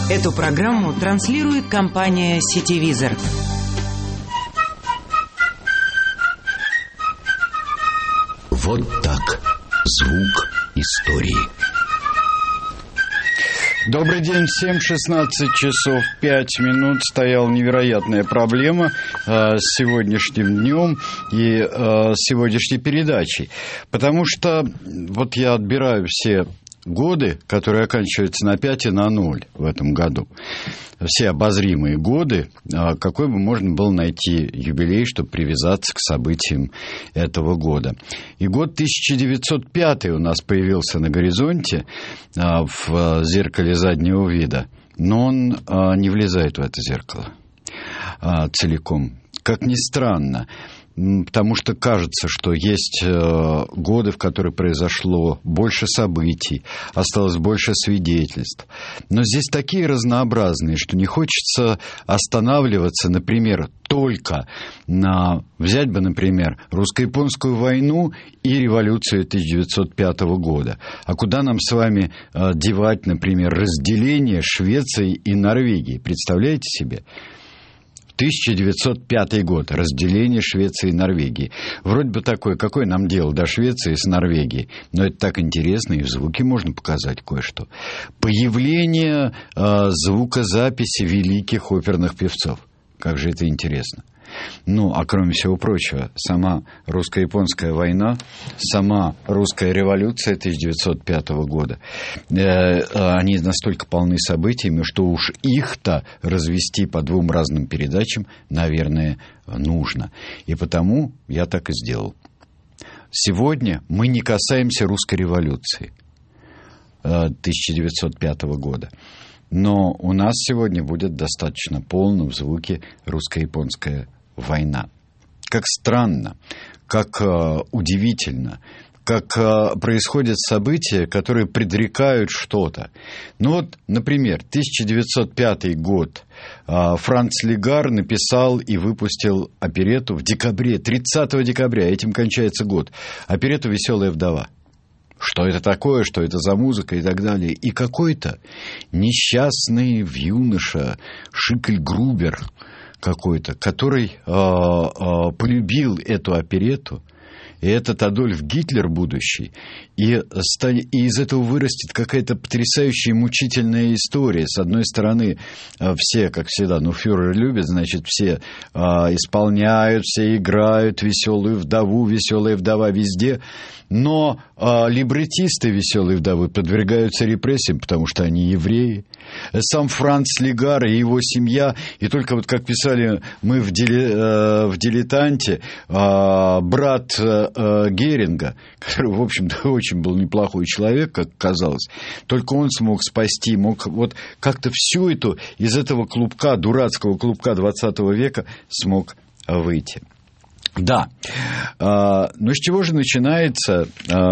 Эту программу транслирует компания «Сетевизор». Вот так. Звук истории. Добрый день, 7:16 часов 5 минут. Стояла невероятная проблема с сегодняшним днем и сегодняшней передачей. Потому что вот я отбираю все годы, которые оканчиваются на 5 и на 0 в этом году. Все обозримые годы, какой бы можно было найти юбилей, чтобы привязаться к событиям этого года. И год 1905 у нас появился на горизонте в зеркале заднего вида, но он не влезает в это зеркало целиком. Как ни странно, потому что кажется, что есть годы, в которые произошло больше событий, осталось больше свидетельств. Но здесь такие разнообразные, что не хочется останавливаться, например, только на... Взять бы, например, русско-японскую войну и революцию 1905 года. А куда нам с вами девать, например, разделение Швеции и Норвегии? Представляете себе? 1905 год. Разделение Швеции и Норвегии. Вроде бы такое, какое нам дело до Швеции с Норвегией? Но это так интересно, и в звуке можно показать кое-что. Появление звукозаписи великих оперных певцов. Как же это интересно. Ну, а кроме всего прочего, сама русско-японская война, сама русская революция 1905 года, они настолько полны событиями, что уж их-то развести по двум разным передачам, наверное, нужно. И потому я так и сделал. Сегодня мы не касаемся русской революции 1905 года. Но у нас сегодня будет достаточно полно в звуке русско-японская война. Как странно, как удивительно, как происходят события, которые предрекают что-то. Ну вот, например, 1905 год. Франц Легар написал и выпустил оперетту в декабре, 30 декабря, этим кончается год. Оперетту «Веселая вдова». Что это такое, что это за музыка и так далее. И какой-то несчастный юноша, Шикль Грубер какой-то, который полюбил эту оперетту, и этот Адольф Гитлер будущий, и из этого вырастет какая-то потрясающая мучительная история. С одной стороны, все, как всегда, фюрер любит, значит, все исполняют, все играют «Веселую вдову», «Веселая вдова» везде, но либретисты «Веселой вдовы» подвергаются репрессиям, потому что они евреи. Сам Франц Легар и его семья, и только вот как писали мы в «Дилетанте», брат Геринга, который, в общем-то, очень был неплохой человек, как казалось, только он смог спасти, мог вот как-то всю эту, из этого клубка, дурацкого клубка 20 века смог выйти. Да, но с чего же начинается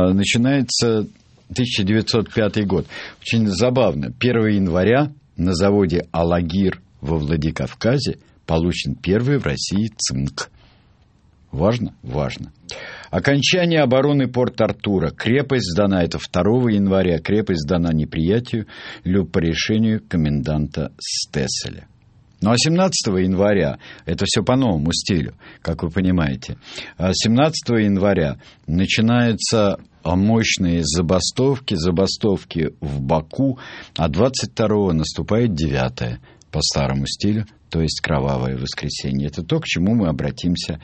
1905 год? Очень забавно. 1 января на заводе «Алагир» во Владикавказе получен первый в России цинк. Важно? Важно. Окончание обороны Порт-Артура. Крепость сдана, это 2 января. Крепость сдана неприятию по решению коменданта Стесселя. Ну, а 17 января, это все по новому стилю, как вы понимаете, 17 января начинаются мощные забастовки в Баку, а 22-го наступает 9 по старому стилю, то есть кровавое воскресенье. Это то, к чему мы обратимся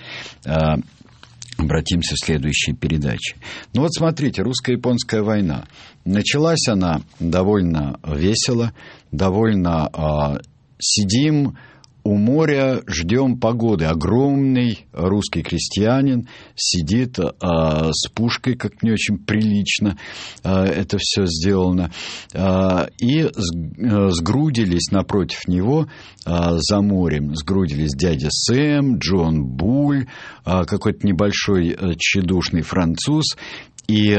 в следующей передаче. Ну вот смотрите, русско-японская война. Началась она довольно весело, довольно... Сидим у моря, ждем погоды. Огромный русский крестьянин сидит с пушкой, как не очень прилично это все сделано. И сгрудились напротив него за морем. Сгрудились дядя Сэм, Джон Буль, какой-то небольшой тщедушный француз и,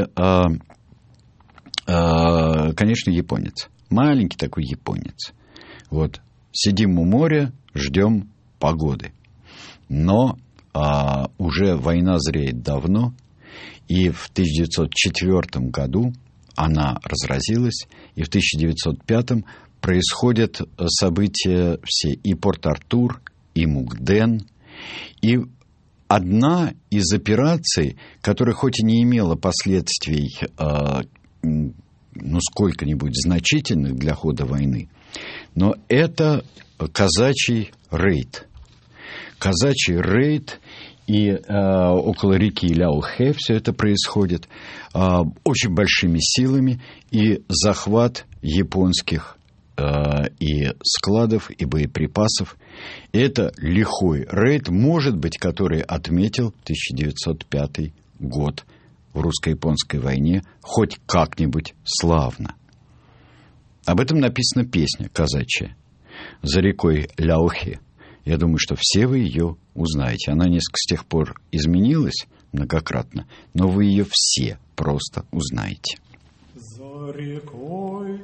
конечно, японец. Маленький такой японец. Вот. Сидим у моря, ждем погоды. Но уже война зреет давно, и в 1904 году она разразилась, и в 1905 происходят события все и Порт-Артур, и Мукден, и одна из операций, которая хоть и не имела последствий, сколько-нибудь значительных для хода войны, но это казачий рейд. Казачий рейд, и около реки Ляохэ все это происходит очень большими силами, и захват японских и складов, и боеприпасов. Это лихой рейд, может быть, который отметил 1905 год в русско-японской войне хоть как-нибудь славно. Об этом написана песня казачья «За рекой Ляохэ». Я думаю, что все вы ее узнаете. Она несколько с тех пор изменилась многократно, но вы ее все просто узнаете. За рекой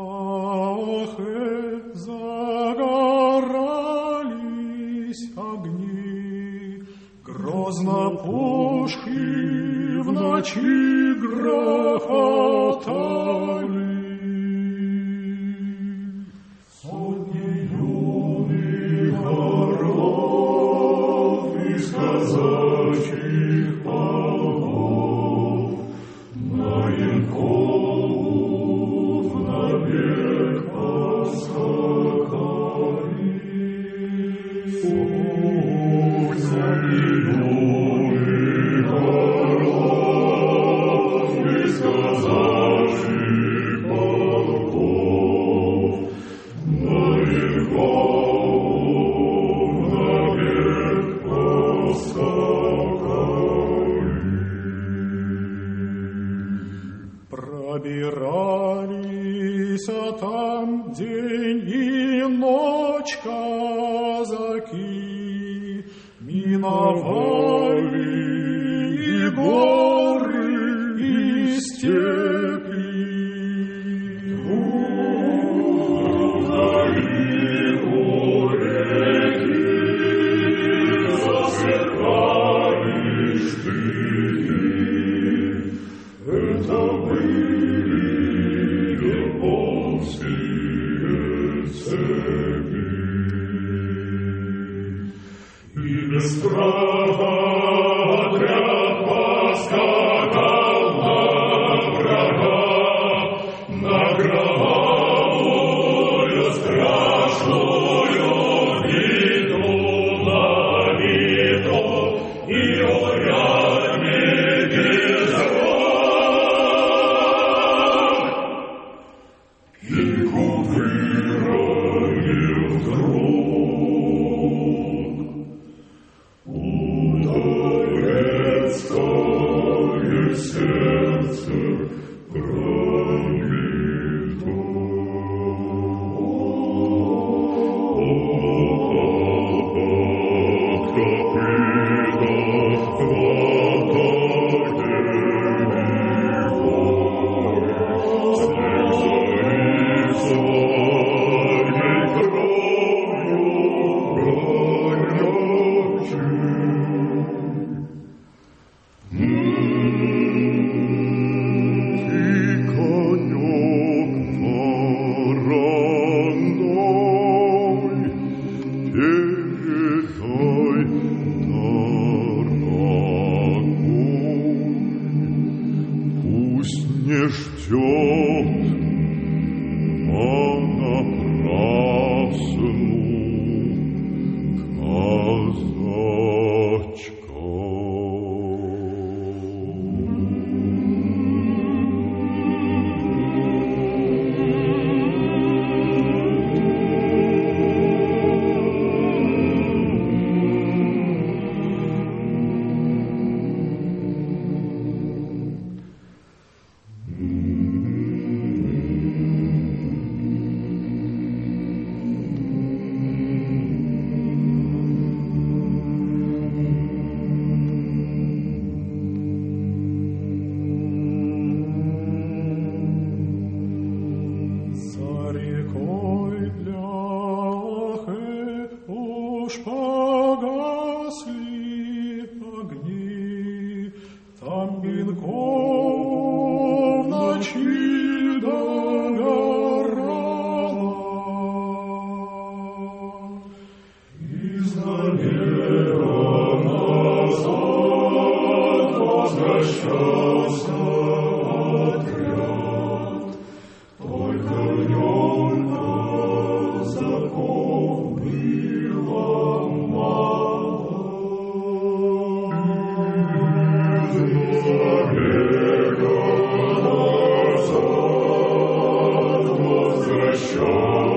Ляохэ загорались огни, грозно пушки в ночи грохотали. Сотни юных орлов из казачьих полков на Янкову набег поскакали. Сотни юных орлов из казачьих полков на Янкову набег поскакали. Пробирались там день и ночь казаки, миновали и горы, и степи. Вдали у реки засверкали штыки. Это были японские цепи. И без страха отряд поскакал на врага, на кровавую страшную битву, на битву, и урядники и кувырали вдруг. Ударил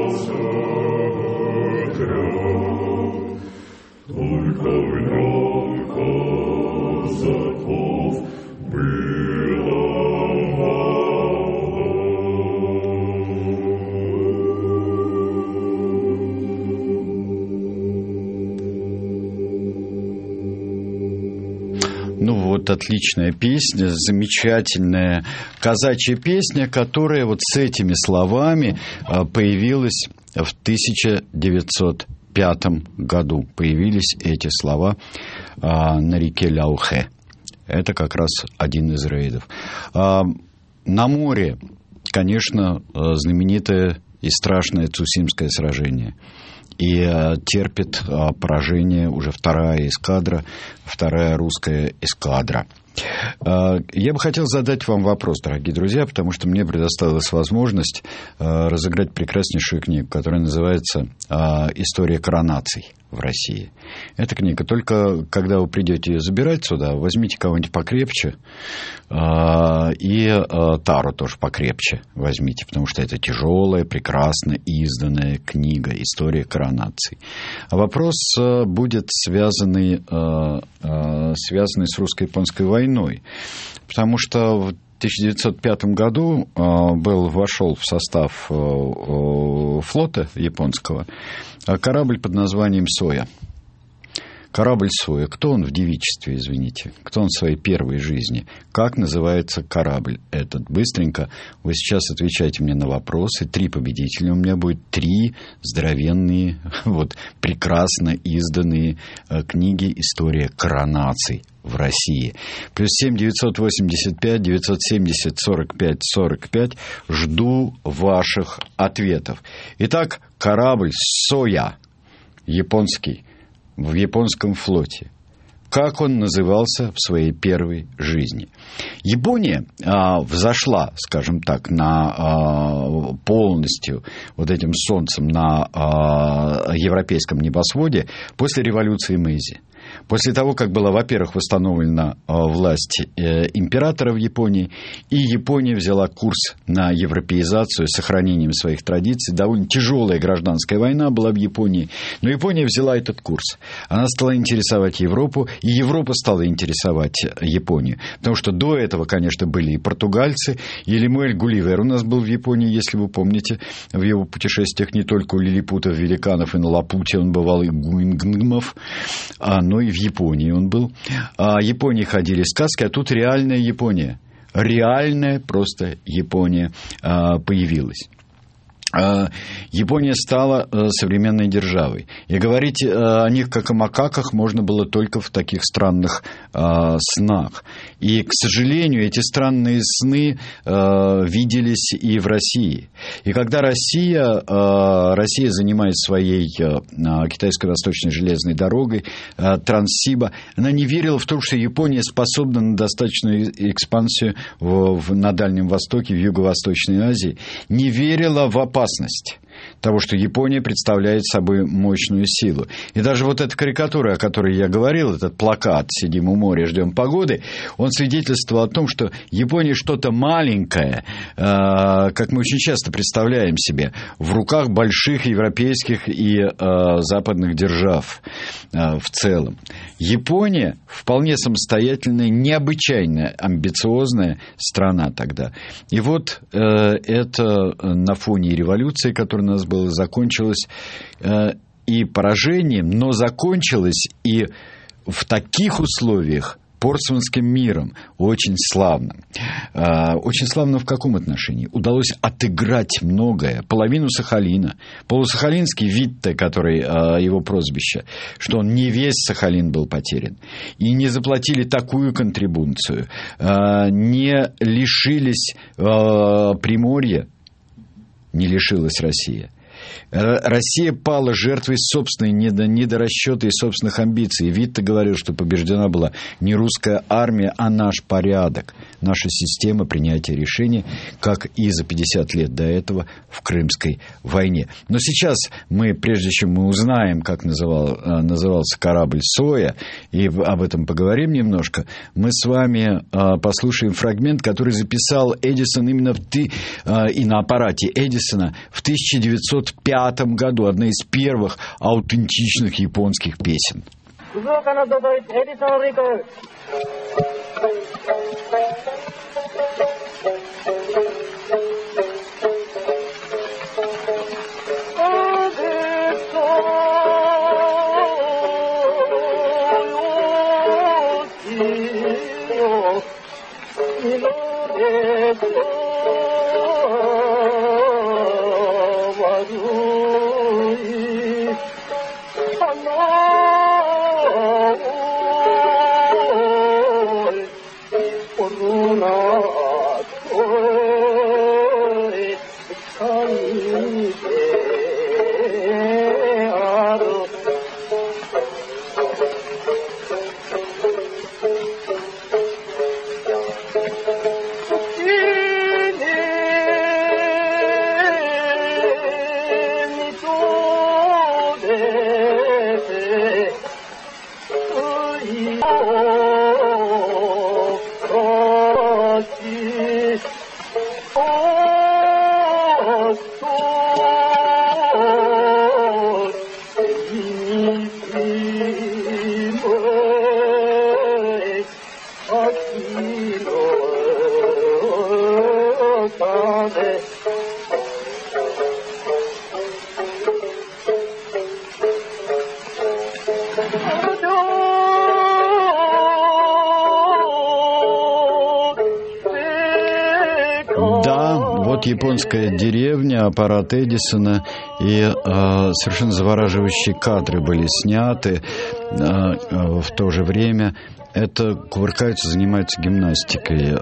Только в нем казаков было мало. Ну вот, отличная песня, замечательная казачья песня, которая вот с этими словами появилась в 1905 году. Появились эти слова на реке Ляухэ. Это как раз один из рейдов. На море, конечно, знаменитое и страшное Цусимское сражение. И терпит поражение уже вторая эскадра, вторая русская эскадра. Я бы хотел задать вам вопрос, дорогие друзья, потому что мне предоставилась возможность разыграть прекраснейшую книгу, которая называется «История коронаций в России». Эта книга. Только когда вы придете ее забирать сюда, возьмите кого-нибудь покрепче и тару тоже покрепче возьмите, потому что это тяжелая, прекрасно изданная книга «История коронаций». А вопрос будет связанный с русско-японской войной, потому что в 1905 году вошел в состав флота японского корабль под названием «Соя». Корабль «Соя». Кто он в девичестве, извините? Кто он в своей первой жизни? Как называется корабль этот? Быстренько вы сейчас отвечаете мне на вопросы. 3 победителя. У меня будет 3 здоровенные, прекрасно изданные книги «История коронаций в России». Плюс 7 985 970 45 45. Жду ваших ответов. Итак, корабль «Соя» японский в японском флоте. Как он назывался в своей первой жизни? Япония взошла, скажем так, полностью вот этим солнцем на европейском небосводе после революции Мэйзи. После того, как была, во-первых, восстановлена власть императора в Японии, и Япония взяла курс на европеизацию с сохранением своих традиций. Довольно тяжелая гражданская война была в Японии, но Япония взяла этот курс. Она стала интересовать Европу, и Европа стала интересовать Японию. Потому что до этого, конечно, были и португальцы, и Лемуэль Гулливер у нас был в Японии, если вы помните, в его путешествиях не только у лилипутов, великанов и на Лапуте он бывал, и гуингнгмов, но и в Японии он был. В Японии ходили сказки, а тут реальная Япония. Реальная просто Япония появилась. Япония стала современной державой. И говорить о них как о макаках можно было только в таких странных снах. И, к сожалению, эти странные сны виделись и в России. И когда Россия занимает своей китайской восточной железной дорогой, Транссиба, она не верила в то, что Япония способна на достаточную экспансию на Дальнем Востоке, в Юго-Восточной Азии. Не верила в опасность того, что Япония представляет собой мощную силу. И даже вот эта карикатура, о которой я говорил, этот плакат «Сидим у моря, ждем погоды», он свидетельствовал о том, что Япония что-то маленькое, как мы очень часто представляем себе, в руках больших европейских и западных держав в целом. Япония вполне самостоятельная, необычайно амбициозная страна тогда. И вот это на фоне революции, которая у нас была, закончилась и поражением, но закончилась и в таких условиях Портсмутским миром. Очень славно. Очень славно в каком отношении? Удалось отыграть многое. Половину Сахалина. Полусахалинский Витте, который его прозвище, что он не весь Сахалин был потерян. И не заплатили такую контрибуцию. Не лишились Приморья. Не лишилась Россия. Россия пала жертвой собственной недорасчета и собственных амбиций. И Витте говорил, что побеждена была не русская армия, а наш порядок, наша система принятия решений, как и за 50 лет до этого в Крымской войне. Но сейчас мы, прежде чем мы узнаем, как назывался корабль «Соя», и об этом поговорим немножко, мы с вами послушаем фрагмент, который записал Эдисон именно и на аппарате Эдисона в 1902 1905 году, одна из первых аутентичных японских песен. Японская деревня, аппарат Эдисона, и совершенно завораживающие кадры были сняты в то же время. Это кувыркаются, занимаются гимнастикой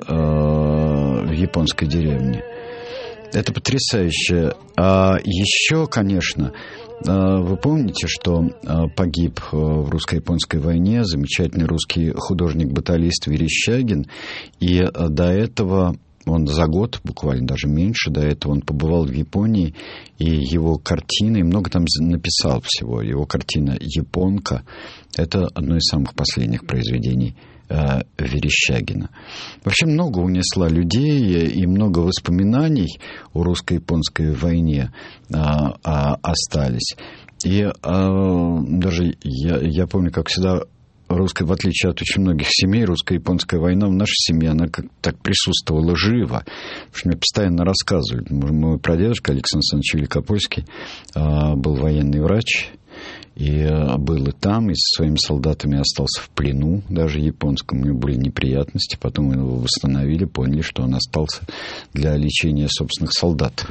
в японской деревне. Это потрясающе. А еще, конечно, вы помните, что погиб в русско-японской войне замечательный русский художник-баталист Верещагин, и до этого... Он за год, буквально даже меньше, до этого он побывал в Японии, и его картины, много там написал всего. Его картина «Японка» — это одно из самых последних произведений Верещагина. Вообще много унесла людей, и много воспоминаний о русско-японской войне остались. И даже я помню, как всегда, в отличие от очень многих семей, русско-японская война в нашей семье, она как так присутствовала живо. Потому что мне постоянно рассказывали. Мой прадедушка Александр Александрович Великопольский был военный врач. И был и там, и со своими солдатами остался в плену, даже японском. У него были неприятности, потом его восстановили, поняли, что он остался для лечения собственных солдат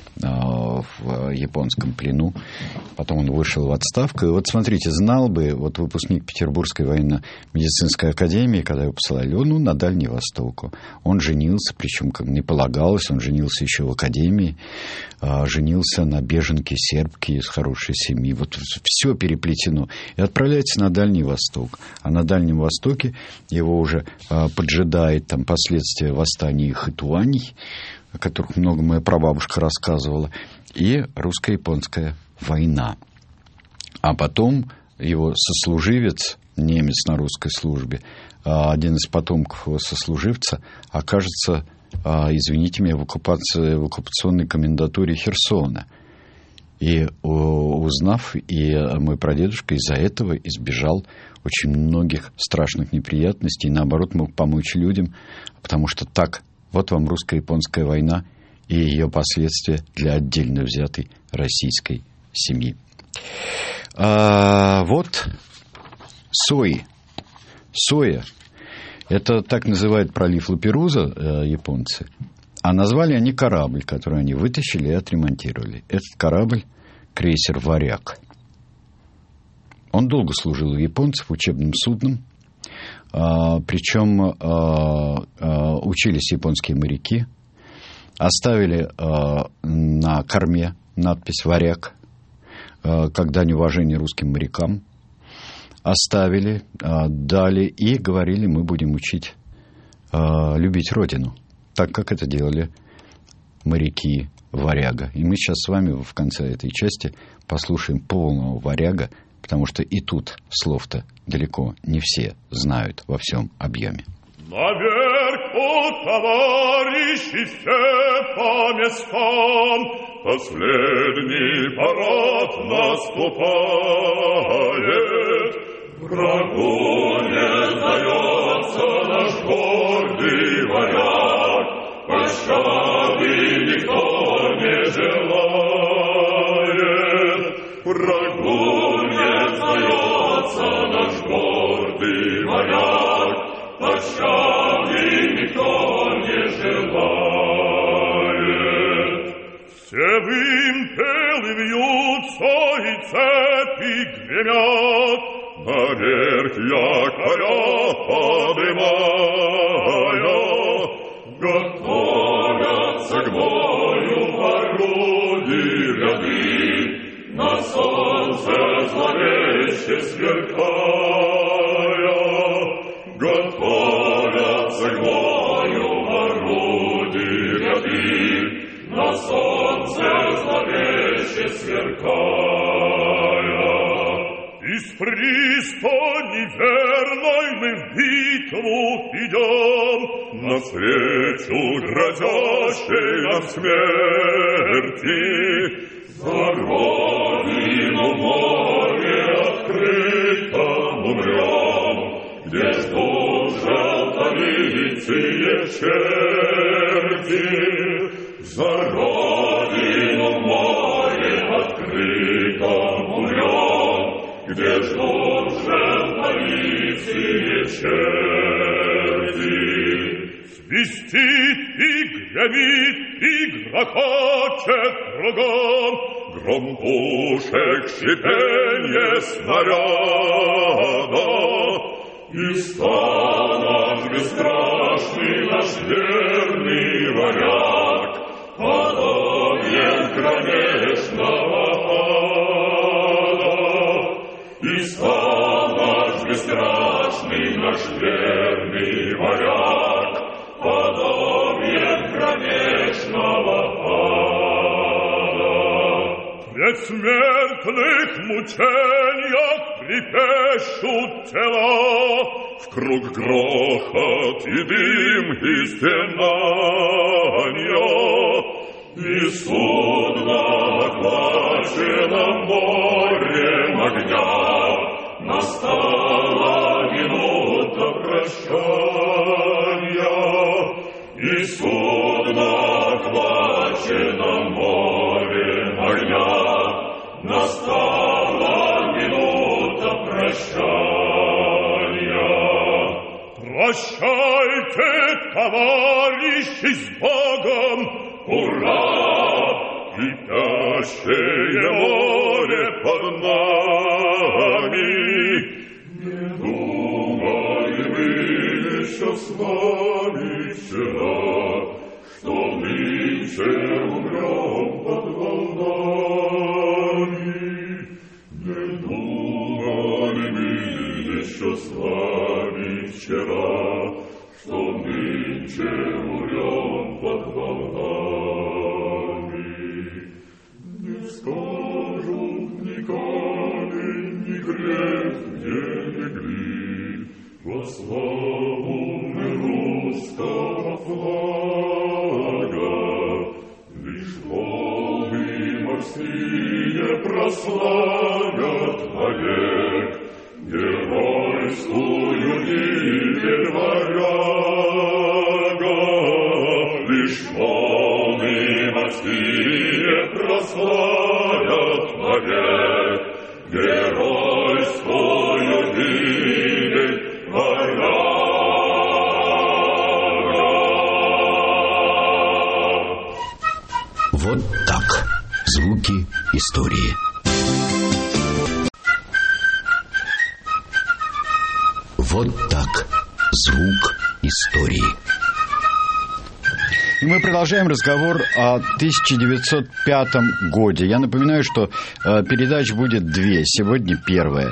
в японском плену. Потом он вышел в отставку. И вот смотрите, знал бы вот выпускник Петербургской военно-медицинской академии, когда его посылали, на Дальний Восток. Он женился, причем, как не полагалось, он женился еще в академии, женился на беженке сербке из хорошей семьи. Вот все переплетено. И отправляется на Дальний Восток. А на Дальнем Востоке его уже поджидает там последствия восстания хэтуаней, о которых много моя прабабушка рассказывала, и русско-японская война. А потом его сослуживец, немец на русской службе, один из потомков его сослуживца, окажется, извините меня, в оккупационной комендатуре Херсона. И узнав, и мой прадедушка из-за этого избежал очень многих страшных неприятностей, и наоборот мог помочь людям, потому что так, вот вам русско-японская война и ее последствия для отдельно взятой российской семьи. Вот сои. Соя. Это так называют пролив Лаперуза японцы. А назвали они корабль, который они вытащили и отремонтировали. Этот корабль — крейсер «Варяг». Он долго служил у японцев учебным судном. Причем учились японские моряки. Оставили на корме надпись «Варяг», как дань уважения русским морякам. Оставили, дали и говорили, мы будем учить любить Родину. Так, как это делали моряки «Варяга». И мы сейчас с вами в конце этой части послушаем полного «Варяга», потому что и тут слов-то далеко не все знают во всем объеме. Наверх, товарищи, все по местам, последний парад наступает. Врагу не сдается наш гордый варяг, пощады никто не желает. Врагу не сдается наш гордый варяг, пощады никто не желает. Все вымпелы вьются и цепи гремят, наверх якоря подымая, готовятся к бою воруды ряды, на солнце зловеще сверкая. Готовятся к бою воруды ряды, на солнце зловеще сверкая. Из пристани верной мы в битву идем, навстречу грозящей нам смерти. За родину море открытом умрем, где ждут желтолицые черти. За родину море открытом умрем, где ждут желтолицые черти. Свистит и гремит, и грохочет кругом, гром пушек, шипенье снаряда. И стал наш бесстрашный, наш верный варяг, подобен кромешного ада. И стал наш бесстрашный, наш верный варяг, подобен кромешного ада. В предсмертных мучениях трепещут тела, в круг грохот и дым, и стенанья. И судно на охваченном морем огня, настала минута прощания. И судно на охваченном морем огня, настала минута прощания. Прощайте, товарищи, с Богом! Ура! Кипящее море под нами. Не думали мы еще с вами вчера, что нынче умрем под волнами. Не думали мы еще с вами вчера, что нынче умрем под волнами. Не скажут ни камень, ни грех, где легли, во славу мы русского флага. Лишь волны морские прославят вовек геройскую гибель варяга. Лишь волны морские прославят вовек геройскую гибель варяга. Вот так. Звуки истории. Вот так. Звук истории. И мы продолжаем разговор о 1905 годе. Я напоминаю, что передач будет две. Сегодня первая.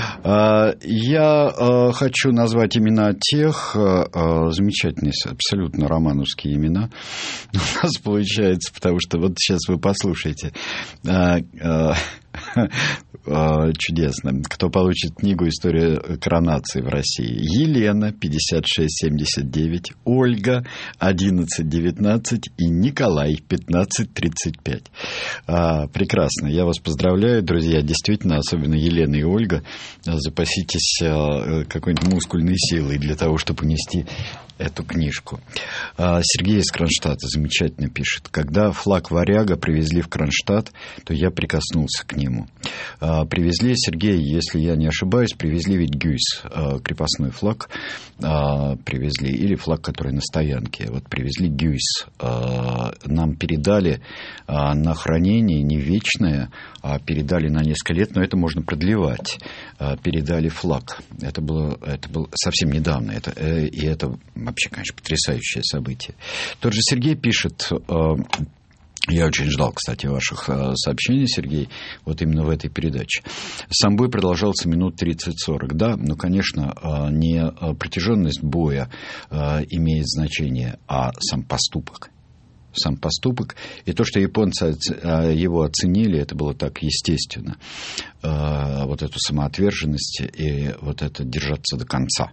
Я хочу назвать имена тех, замечательные, абсолютно романовские имена у нас получается, потому что вот сейчас вы послушайте. чудесно. Кто получит книгу «История коронации в России»? Елена, 5679, Ольга, 1119 и Николай, 1535. Прекрасно. Я вас поздравляю, друзья. Действительно, особенно Елена и Ольга, запаситесь какой-нибудь мускульной силой для того, чтобы унести эту книжку. Сергей из Кронштадта замечательно пишет. Когда флаг «Варяга» привезли в Кронштадт, то я прикоснулся к нему. Привезли, Сергей, если я не ошибаюсь, привезли ведь Гюйс, крепостной флаг привезли, или флаг, который на стоянке. Вот привезли Гюйс. Нам передали на хранение, не вечное, а передали на несколько лет, но это можно продлевать. Передали флаг. Это было совсем недавно. И это вообще, конечно, потрясающее событие. Тот же Сергей пишет... Я очень ждал, кстати, ваших сообщений, Сергей, вот именно в этой передаче. Сам бой продолжался минут 30-40. Да, но, конечно, не протяженность боя имеет значение, а сам поступок. Сам поступок. И то, что японцы его оценили, это было так естественно. Вот эту самоотверженность и вот это держаться до конца.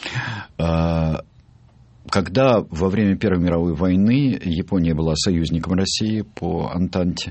Когда во время Первой мировой войны Япония была союзником России по Антанте,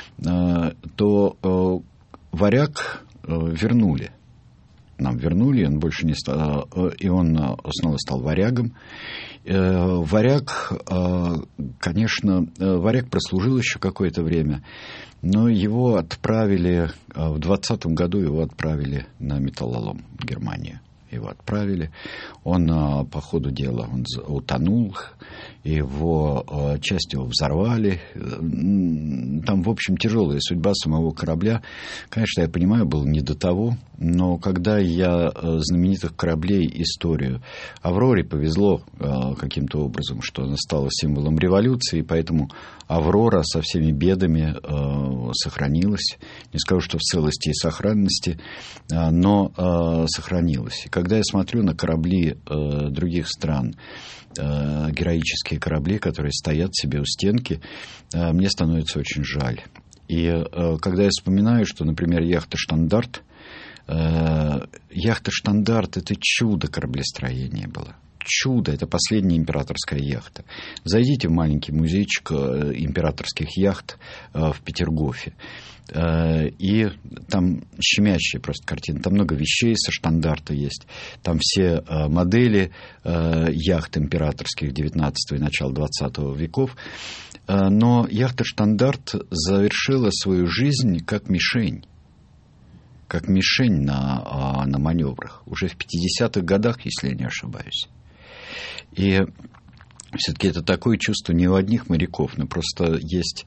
то «Варяг» вернули. Нам вернули, он больше не стал, и он снова стал «Варягом». «Варяг», конечно, «Варяг» прослужил еще какое-то время, но его отправили, в 20-м году его отправили на металлолом в Германию. Его отправили. Он по ходу дела утонул, его часть его взорвали. Там, в общем, тяжелая судьба самого корабля. Конечно, я понимаю, было не до того, но когда я знаменитых кораблей историю... «Авроре» повезло каким-то образом, что она стала символом революции, поэтому «Аврора» со всеми бедами сохранилась. Не скажу, что в целости и сохранности, но сохранилась. И когда я смотрю на корабли других стран, героические корабли, которые стоят себе у стенки, мне становится очень жаль. И когда я вспоминаю, что, например, яхта «Штандарт», это чудо кораблестроения было. Чудо, это последняя императорская яхта. Зайдите в маленький музейчик императорских яхт в Петергофе. И там щемящая просто картина. Там много вещей со «Штандарта» есть. Там все модели яхт императорских 19 и начала 20 веков. Но яхта «Штандарт» завершила свою жизнь как мишень. Как мишень на маневрах. Уже в 50-х годах, если я не ошибаюсь. И все-таки это такое чувство не у одних моряков, но просто есть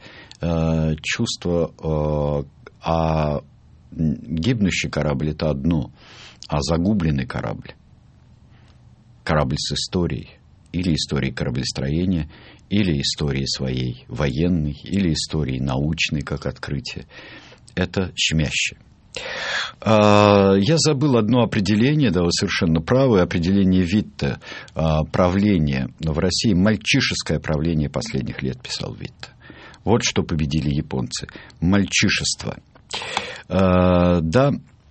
чувство, а гибнущий корабль – это одно, а загубленный корабль с историей, или историей кораблестроения, или историей своей военной, или историей научной, как открытие – это щемяще. Я забыл одно определение, да, вы совершенно правы, определение Витте, правление в России, мальчишеское правление последних лет, писал Витте. Вот что победили японцы. Мальчишество. Да,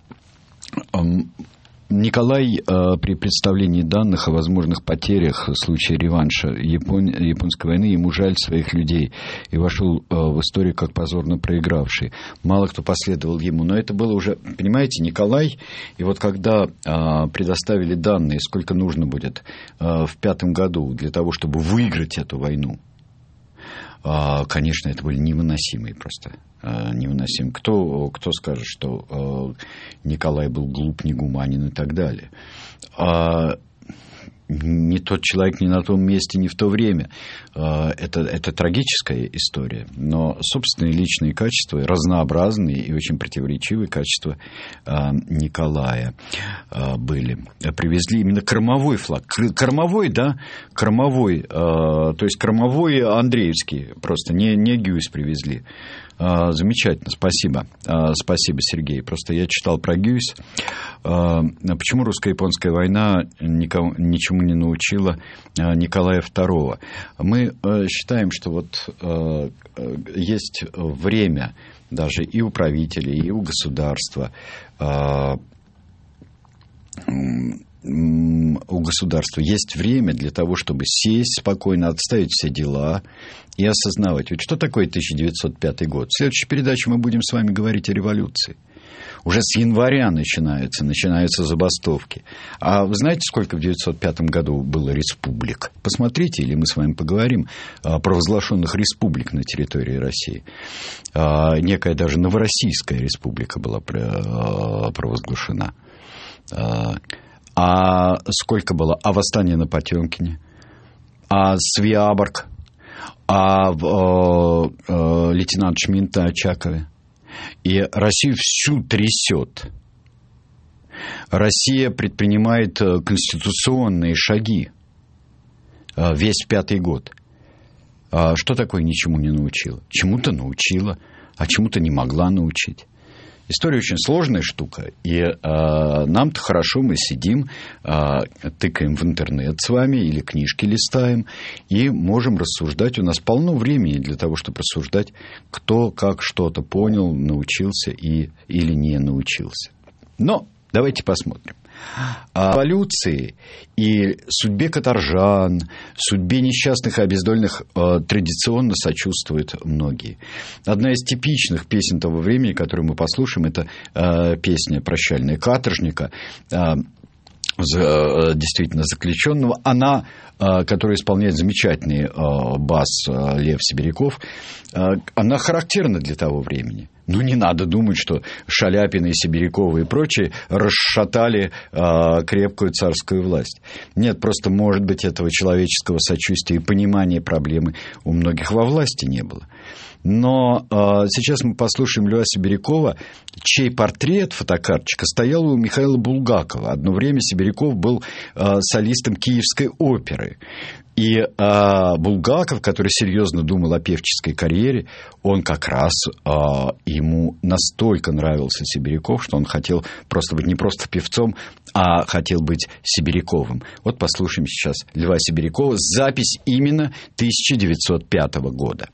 Николай при представлении данных о возможных потерях в случае реванша японской войны, ему жаль своих людей и вошел в историю как позорно проигравший. Мало кто последовал ему, но это было уже, понимаете, Николай, и вот когда предоставили данные, сколько нужно будет в 5-м году для того, чтобы выиграть эту войну, конечно, это были невыносимые просто. Невыносимые. Кто скажет, что Николай был глуп, негуманен и так далее. Не тот человек, не на том месте, не в то время. Это трагическая история. Но собственные личные качества, разнообразные и очень противоречивые качества Николая были. Привезли именно кормовой флаг. Кормовой, да? Кормовой. То есть кормовой Андреевский. Просто не Гюйс привезли. Замечательно, спасибо. Спасибо, Сергей. Просто я читал про Гюйс. Почему русско-японская война ничему не научила Николая II? Мы считаем, что вот есть время даже и у правителей, и у государства, есть время для того, чтобы сесть спокойно, отставить все дела и осознавать, вот что такое 1905 год. В следующей передаче мы будем с вами говорить о революции. Уже с января начинаются забастовки. А вы знаете, сколько в 1905 году было республик? Посмотрите, или мы с вами поговорим о провозглашенных республик на территории России. Некая даже Новороссийская республика была провозглашена. А сколько было? А восстание на Потемкине? А Свиаборг? А лейтенант Шмидт на Очакове? И Россию всю трясет. Россия предпринимает конституционные шаги весь 5-й год. Что такое ничему не научила? Чему-то научила, а чему-то не могла научить. История очень сложная штука, и нам-то хорошо, мы сидим, тыкаем в интернет с вами или книжки листаем, и можем рассуждать. У нас полно времени для того, чтобы рассуждать, кто как что-то понял, научился или не научился. Но давайте посмотрим. О революции и судьбе каторжан, судьбе несчастных и обездоленных традиционно сочувствуют многие. Одна из типичных песен того времени, которую мы послушаем, это песня «Прощальная каторжника», действительно заключенного. Она, которую исполняет замечательный бас Лев Сибиряков, она характерна для того времени. Но не надо думать, что Шаляпины, Сибиряковы и прочие расшатали крепкую царскую власть. Нет, просто, может быть, этого человеческого сочувствия и понимания проблемы у многих во власти не было. Но сейчас мы послушаем Льва Сибирякова, чей портрет, фотокарточка, стоял у Михаила Булгакова. Одно время Сибиряков был солистом Киевской оперы. И Булгаков, который серьезно думал о певческой карьере, он как раз, ему настолько нравился Сибиряков, что он хотел просто быть не просто певцом, а хотел быть Сибиряковым. Вот послушаем сейчас Льва Сибирякова. Запись именно 1905 года.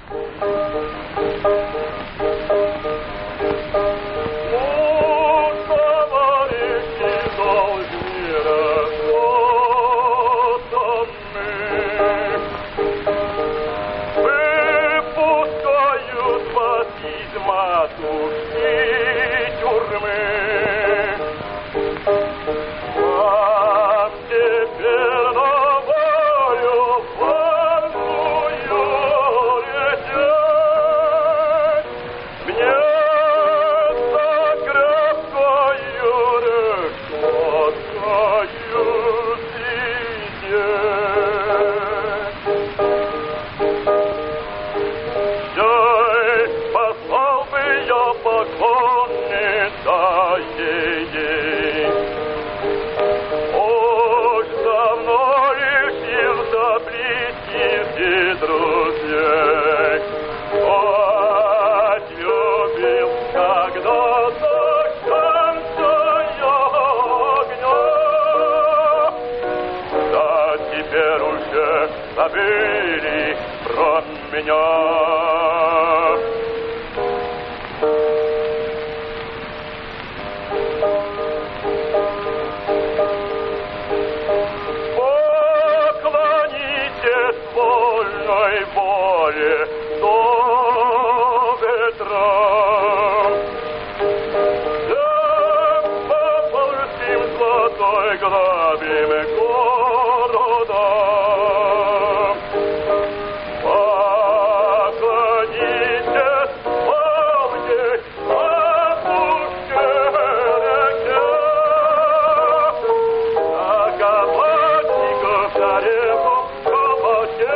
забыли про меня. Поклонитесь вольной воле до ветра. Да поползим золотой грабим города. Поклонитесь волне опушке реке. На кабачников зареком кабаке.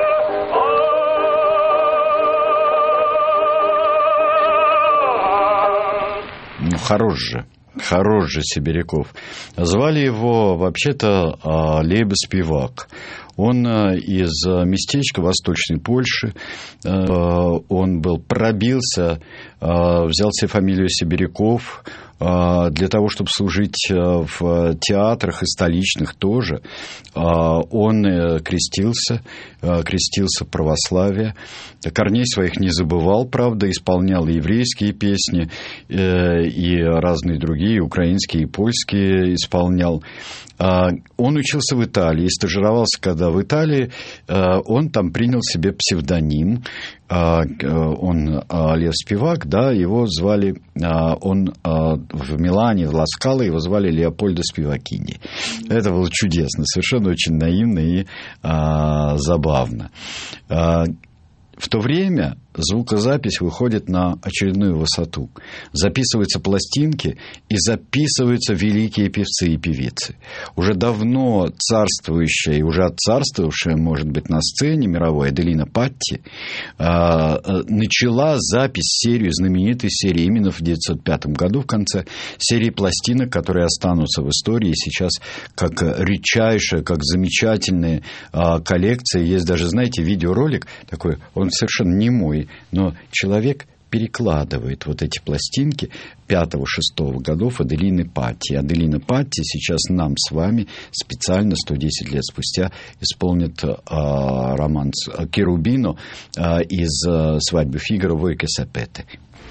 Ну, хорош же. хорош же Сибиряков. Звали его, вообще-то, Лейба-Спивак. Он из местечка Восточной Польши. Он пробился, взял себе фамилию Сибиряков для того, чтобы служить в театрах и столичных тоже. Он крестился в православие. Корней своих не забывал, правда, исполнял и еврейские песни, и разные другие, украинские и польские исполнял. Он учился в Италии, стажировался когда в Италии, он там принял себе псевдоним. Он Лев Спивак, да, его звали, он в Милане, в Ла-Скала, его звали Леопольдо Спивакини. Это было чудесно, совершенно очень наивно и забавно. В то время звукозапись выходит на очередную высоту. Записываются пластинки и записываются великие певцы и певицы. Уже давно царствующая и уже отцарствовавшая, может быть, на сцене мировой Аделина Патти начала серию, знаменитой серии именно в 1905 году, в конце, серии пластинок, которые останутся в истории сейчас как редчайшая, как замечательная коллекция. Есть даже, знаете, видеоролик такой, он совершенно немой, но человек перекладывает вот эти пластинки 5-6 годов Аделины Патти. Аделина Патти сейчас нам с вами специально 110 лет спустя исполнит роман Керубино из «Свадьбы Фигаро» «Voi che sapete».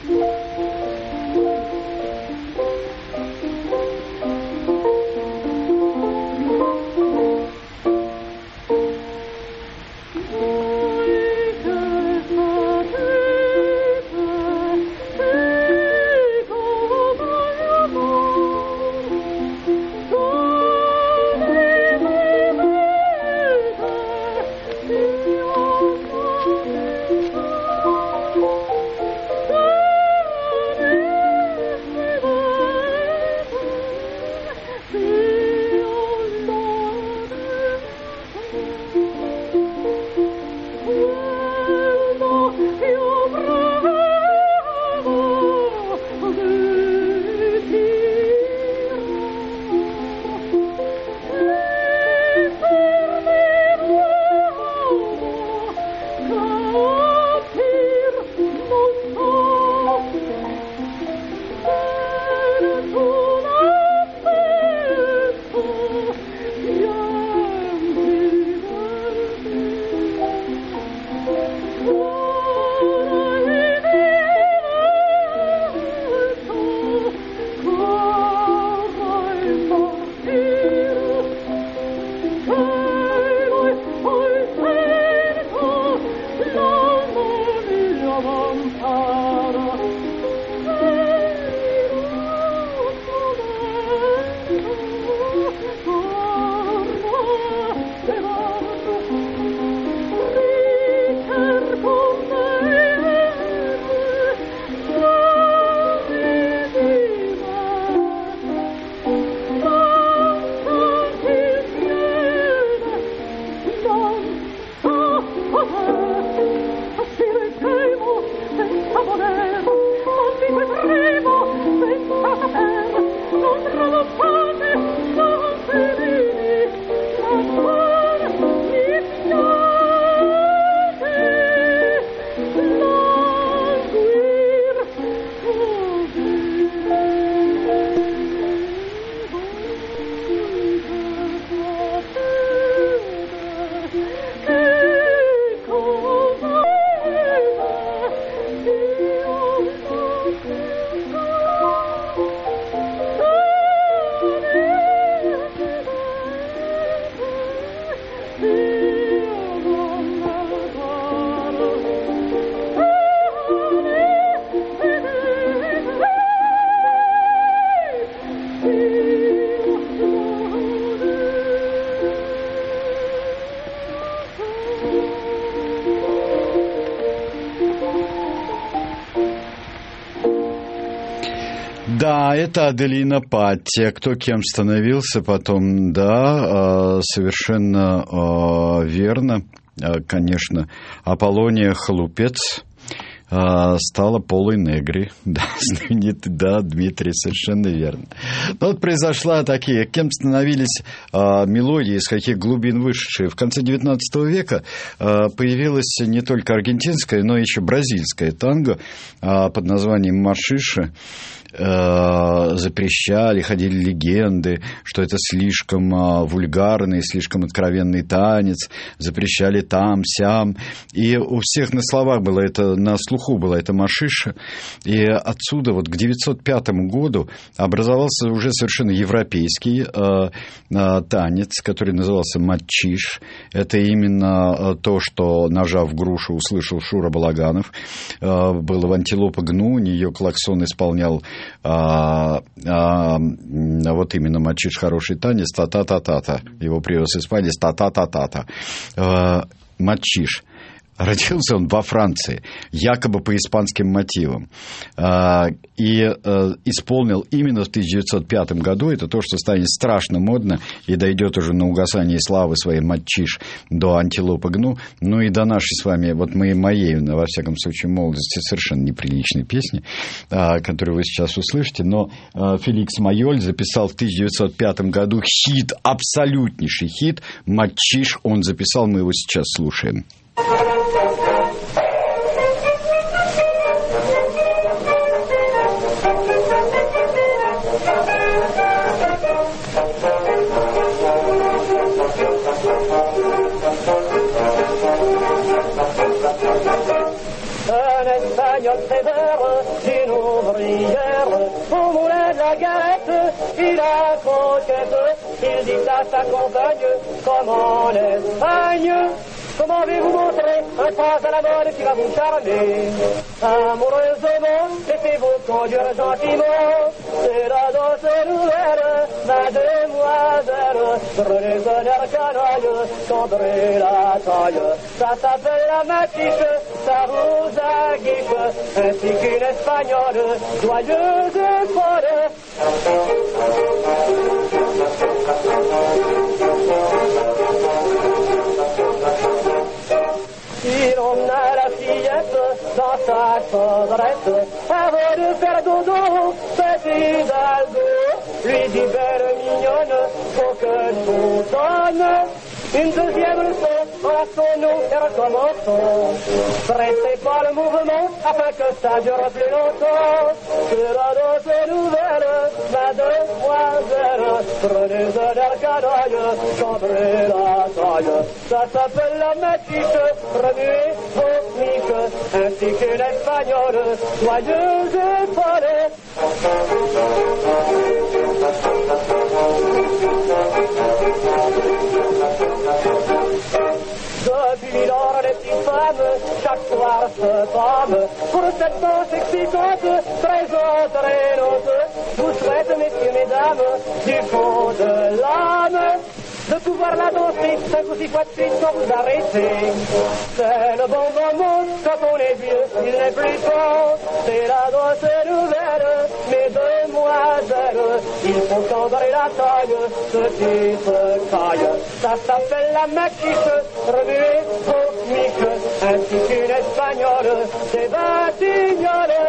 Да, это Аделина Патти. Кто кем становился потом, да, совершенно верно. Конечно, Аполлония Хлупец, стала Полой Негри. Да, знаменитый, да, Дмитрий, совершенно верно. Но вот произошла такие, кем становились мелодии, из каких глубин вышедшие. В конце XIX века появилась не только аргентинская, но еще бразильская танго под названием «Машиша». Запрещали, ходили легенды, что это слишком вульгарный, слишком откровенный танец, запрещали там, сям. И у всех на словах было это, на слуху была эта машиша. И отсюда вот к 905 году образовался уже совершенно европейский танец, который назывался матчиш. Это именно то, что, нажав грушу, услышал Шура Балаганов. Было в «Антилопа Гну», ее клаксон исполнял вот именно матчиш, хороший танец, та-та-та-та-та. Его привез испанец, та-та-та-та-та. Матчиш. Родился он во Франции, якобы по испанским мотивам. И исполнил именно в 1905 году. Это то, что станет страшно модно и дойдет уже на угасание славы своей матчиш до «Антилопы Гну». Ну и до нашей с вами, вот моей, во всяком случае, молодости, совершенно неприличной песни, которую вы сейчас услышите. Но Феликс Майоль записал в 1905 году хит, абсолютнейший хит «Матчиш». Он записал, мы его сейчас слушаем. Un espagnol trésor d'une ouvrière au moulin de la galette, il a coquette, il dit à sa compagne, comme en Espagne. Comment vais-vous montrer un prince à la mode qui va vous charmer? Amoureusement, laissez-vous conduire gentiment. C'est la danse nouvelle, mademoiselle. Prenez un air canaille, cambrez la taille. Ça s'appelle la matchiche, ça vous aguiche, ainsi qu'une espagnole, joyeuse et folle. Il emmena la fillette dans sa chambrette avant de faire dodo, petit Hidalgo lui dit belle mignonne, faut que tout donne. Une deuxième leçon, en son nom et recommençons. Pressez pas le mouvement afin que ça dure plus longtemps. Que la danse est nouvelle, mademoiselle. Prenez un air canaille, chambrez la taille. Ça s'appelle la matchiche, remuez vos miches, ainsi qu'une espagnole, joyeuse et folle. Depuis lors, les petites femmes, chaque soir se forment pour cette danse excitante, très entraînante. Je vous souhaite, messieurs, mesdames, du fond de l'âme, de pouvoir la danser 5 ou 6 fois de suite sans vous arrêter. C'est le bon moment quand on est vieux, il n'est plus temps. C'est la danse nouvelle, mesdemoiselles. Il faut cambrer la taille, petite caille. Ça s'appelle la matchiche, remuez vos miches, ainsi qu'une espagnole, des batignolles.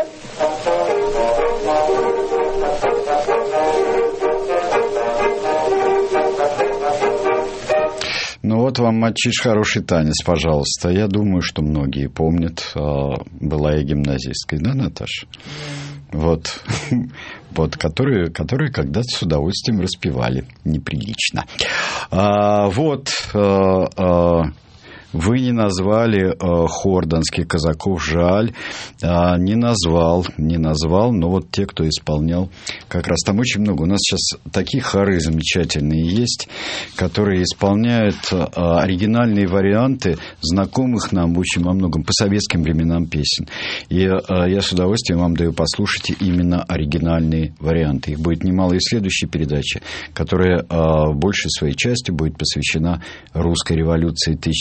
Ну вот вам матчиш, хороший танец, пожалуйста. Я думаю, что многие помнят. Была я гимназисткой, да, Наташа? Вот, которые когда-то с удовольствием распевали. Неприлично. Вы не назвали хор донских казаков, жаль. Не назвал, но вот те, кто исполнял, как раз там очень много. У нас сейчас такие хоры замечательные есть, которые исполняют оригинальные варианты знакомых нам очень во многом по советским временам песен. И я с удовольствием вам даю послушать именно оригинальные варианты. Их будет немало и в следующей передаче, которая большей своей частью будет посвящена русской революции 1917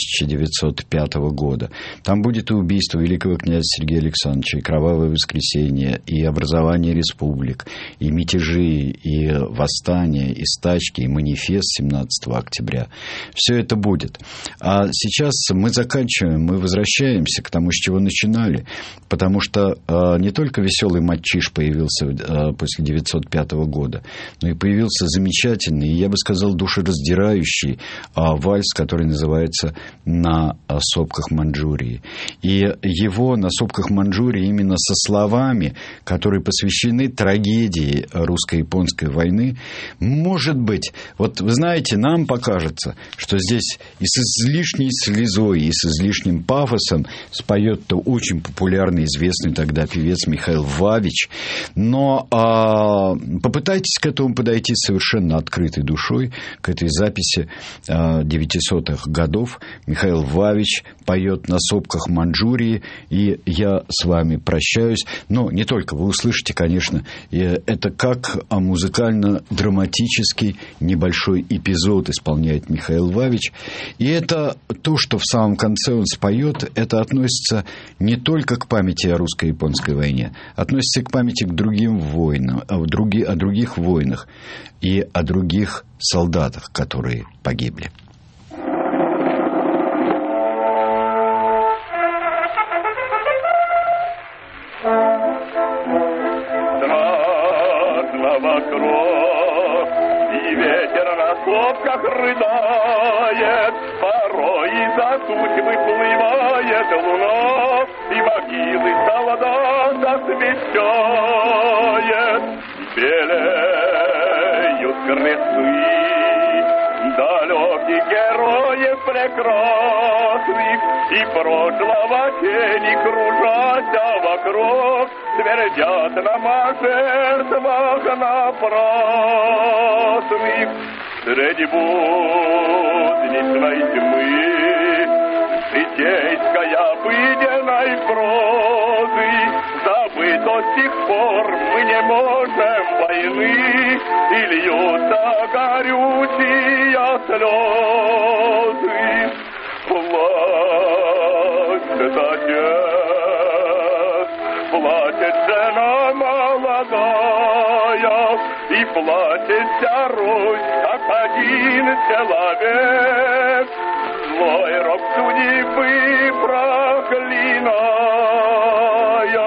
1905 года. Там будет и убийство великого князя Сергея Александровича, и кровавое воскресенье, и образование республик, и мятежи, и восстания, и стачки, и манифест 17 октября. Все это будет. А сейчас мы заканчиваем, мы возвращаемся к тому, с чего начинали, потому что не только веселый матчиш появился после 1905 года, но и появился замечательный, и, я бы сказал, душераздирающий вальс, который называется «На сопках Маньчжурии». И его «На сопках Маньчжурии» именно со словами, которые посвящены трагедии русско-японской войны, может быть, вот вы знаете, нам покажется, что здесь и с излишней слезой, и с излишним пафосом споет-то очень популярный, известный тогда певец Михаил Вавич, но попытайтесь к этому подойти совершенно открытой душой, к этой записи 900-х годов. Михаил Вавич поет «На сопках Маньчжурии», и я с вами прощаюсь. Но не только, вы услышите, конечно, это как музыкально-драматический небольшой эпизод исполняет Михаил Вавич. И это то, что в самом конце он споет, это относится не только к памяти о русско-японской войне, относится к памяти к другим войнам, о других войнах и о других солдатах, которые погибли. Страшно вокруг, и ветер на сопках рыдает, порой из-за туч выплывает луна, и могилы солдат освещает. Белеют кресты далеких героев прекрасных, и прошлого тени кружася вокруг, твердят нам о жертвах напрасных. Среди будничной тьмы житейской обыденной прозы забыть до сих пор мы не можем войны, и льются горючие слезы. Плачет отец, плачет жена молодая, и плачет вся Русь, как один человек, злой рок судьбы проклиная.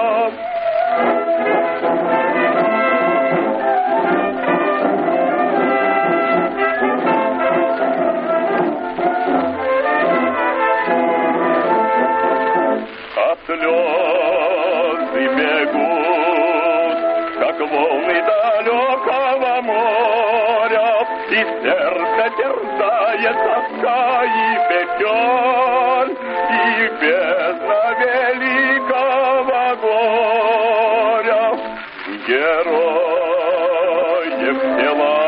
Слезы бегут, как волны далекого моря, и сердце терзает тоска и печаль, и бездна великого горя. Героев тела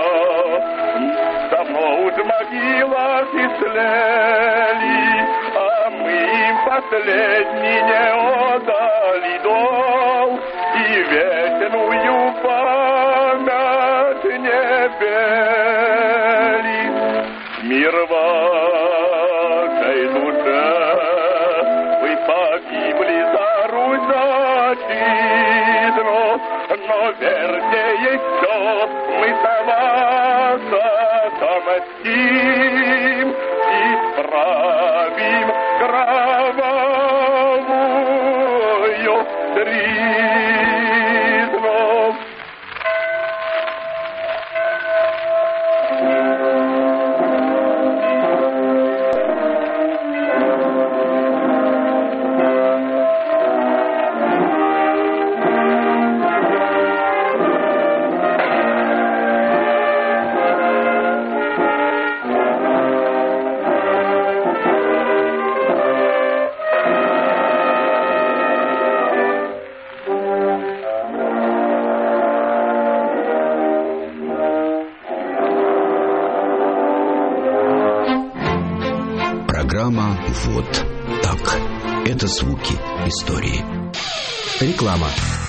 давно уж в могилах истлели, последний не отдали долг, и вечную память не пели. Мир вашей душе, вы погибли за Русь отчизну, но верьте еще, мы за вас отомстим и справим кровавую тризну. Программа «Вот так». Это звуки истории. Реклама.